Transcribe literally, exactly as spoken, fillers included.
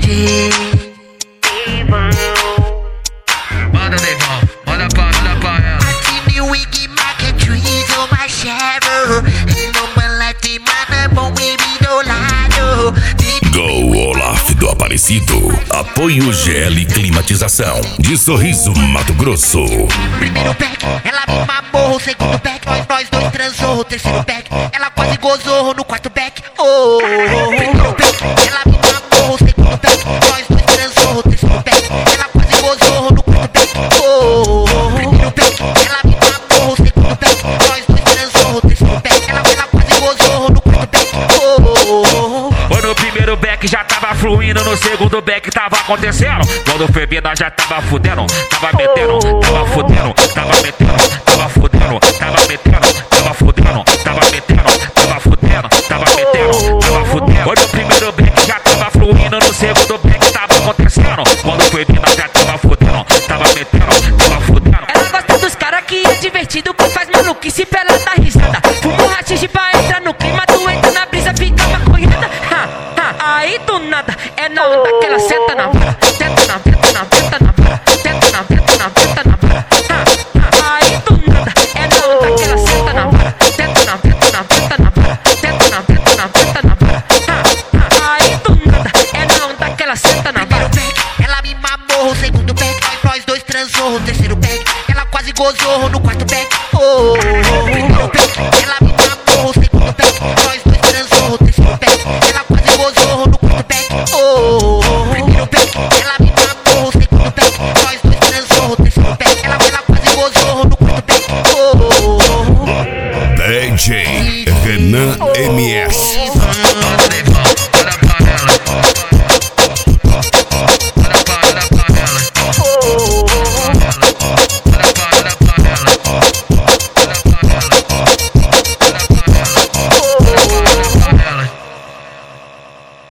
D J Manda, Neivão, manda pra, manda pra ela. Martini, Wig, Mac and Trees, oh my shadow. No one like the man, bom e me do lado. Go Olaf do Aparecido. Apoio G L Climatização. De Sorriso, Mato Grosso. Primeiro pack, ela me mamou. Segundo pack, nós, nós dois transou. Terceiro pack, ela quase gozou. No quarto pack, oh. Primeiro pack, ela me mamou. Segundo pack, nós dois transou. Terceiro pack, ela quase gozou. No quarto pack, oh. Primeiro pack, ela me mamou. Segundo pack, nós dois transou. Terceiro pack, ela, ela quase gozou. No quarto pack, oh. Foi no primeiro back, já tava fluindo. No segundo back tava acontecendo. Quando foi vir, nós já tava fudendo. Tava metendo, tava fudendo. Tava metendo, tava fudendo. Tava metendo, tava fudendo. Tava metendo, tava fudendo. Tava metendo, tava fudendo. Foi no primeiro back, já tava fluindo. No segundo back tava acontecendo. Quando foi vir, nós já tava fudendo. Tava metendo, tava fudendo. Ela gosta dos cara que é divertido, que faz maluquice pra ela dar risada. Fuma um rachixe pra entrar no clima, tu entra na brisa, fica maconhada. Ha, ha, aí do nada, é na onda que ela senta na vara. Senta na veta, na veta, na vara. Senta na veta, na veta, na vara. Ha, ha, aí do nada, é na onda que ela senta na vara. Senta na veta, na veta, na vara. Senta na veta, na veta, na vara. Ha, ha, aí do nada, é na onda que ela senta na vara. Primeiro pack, ela me mamou. Segundo pack, nós, nós dois transou. Terceiro pack, ela quase gozou. No quarto pack, oh.